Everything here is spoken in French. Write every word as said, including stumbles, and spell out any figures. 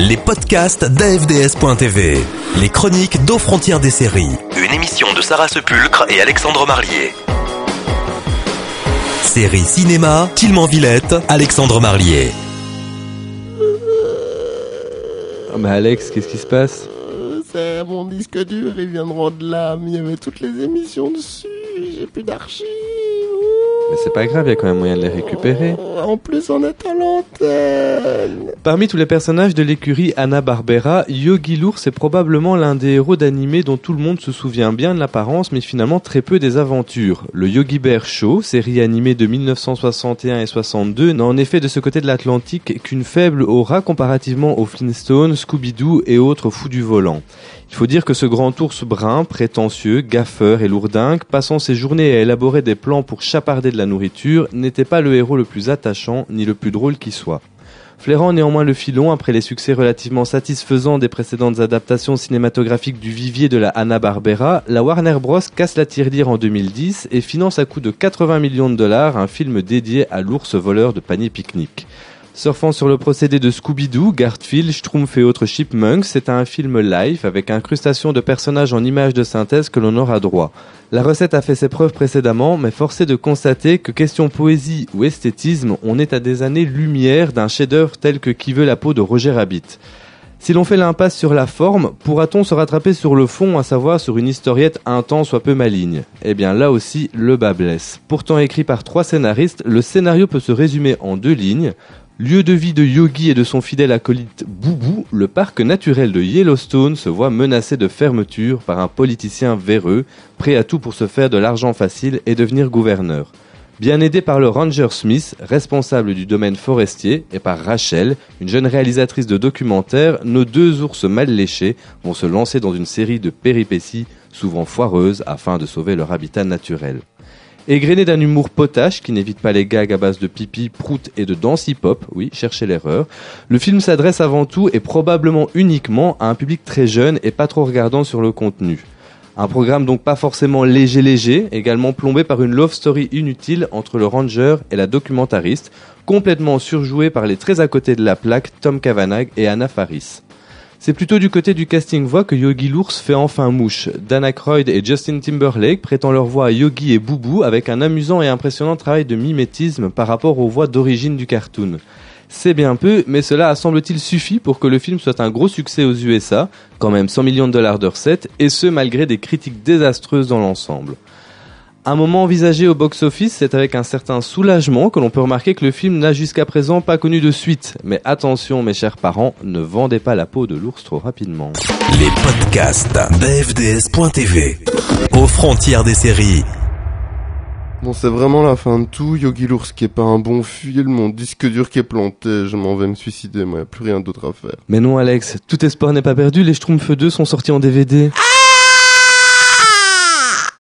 Les podcasts d'A F D S point T V. Les chroniques d'Aux Frontières des séries. Une émission de Sarah Sepulcre et Alexandre Marlier. Série cinéma, Tilman Villette, Alexandre Marlier. Oh mais Alex, qu'est-ce qui se passe? C'est mon disque dur, il vient de rendre l'âme. Il y avait toutes les émissions dessus, j'ai plus d'archives. Mais c'est pas grave, il y a quand même moyen de les récupérer. En plus, on est à l'antenne. Parmi tous les personnages de l'écurie Hanna-Barbera, Yogi l'ours est probablement l'un des héros d'animé dont tout le monde se souvient bien de l'apparence, mais finalement très peu des aventures. Le Yogi Bear Show, série animée de mille neuf cent soixante et un et soixante-deux, n'a en effet de ce côté de l'Atlantique qu'une faible aura comparativement aux Flintstones, Scooby-Doo et autres fous du volant. Il faut dire que ce grand ours brun, prétentieux, gaffeur et lourdingue, passant ses journées à élaborer des plans pour chaparder de la nourriture, n'était pas le héros le plus attachant ni le plus drôle qui soit. Flairant néanmoins le filon après les succès relativement satisfaisants des précédentes adaptations cinématographiques du vivier de la Hanna-Barbera, la Warner Bros casse la tirelire en deux mille dix et finance à coût de quatre-vingts millions de dollars un film dédié à l'ours voleur de panier pique-nique. Surfant sur le procédé de Scooby-Doo, Garfield, Schtroumpf et autres Chipmunks, c'est un film live avec incrustation de personnages en images de synthèse que l'on aura droit. La recette a fait ses preuves précédemment, mais force est de constater que question poésie ou esthétisme, on est à des années-lumière d'un chef-d'œuvre tel que Qui veut la peau de Roger Rabbit. Si l'on fait l'impasse sur la forme, pourra-t-on se rattraper sur le fond, à savoir sur une historiette un tant soit peu maligne? Eh bien là aussi, le bas blesse. Pourtant écrit par trois scénaristes, le scénario peut se résumer en deux lignes. Lieu de vie de Yogi et de son fidèle acolyte Boubou, le parc naturel de Yellowstone se voit menacé de fermeture par un politicien véreux, prêt à tout pour se faire de l'argent facile et devenir gouverneur. Bien aidé par le Ranger Smith, responsable du domaine forestier, et par Rachel, une jeune réalisatrice de documentaires, nos deux ours mal léchés vont se lancer dans une série de péripéties souvent foireuses afin de sauver leur habitat naturel. Égrené d'un humour potache qui n'évite pas les gags à base de pipi, prout et de danse hip-hop, oui, cherchez l'erreur, le film s'adresse avant tout et probablement uniquement à un public très jeune et pas trop regardant sur le contenu. Un programme donc pas forcément léger-léger, également plombé par une love story inutile entre le ranger et la documentariste, complètement surjouée par les très à côté de la plaque Tom Cavanagh et Anna Faris. C'est plutôt du côté du casting voix que Yogi l'ours fait enfin mouche. Dan Aykroyd et Justin Timberlake prêtant leur voix à Yogi et Boubou avec un amusant et impressionnant travail de mimétisme par rapport aux voix d'origine du cartoon. C'est bien peu, mais cela a semble-t-il suffi pour que le film soit un gros succès aux U S A, quand même cent millions de dollars de recettes, et ce malgré des critiques désastreuses dans l'ensemble. Un moment envisagé au box-office, c'est avec un certain soulagement que l'on peut remarquer que le film n'a jusqu'à présent pas connu de suite. Mais attention mes chers parents, ne vendez pas la peau de l'ours trop rapidement. Les podcasts d'A F D S point T V. Aux Frontières des séries. Bon, c'est vraiment la fin de tout. Yogi l'ours qui est pas un bon film, mon disque dur qui est planté, je m'en vais me suicider, moi, y a plus rien d'autre à faire. Mais non Alex, tout espoir n'est pas perdu, les Schtroumpfs deux sont sortis en D V D.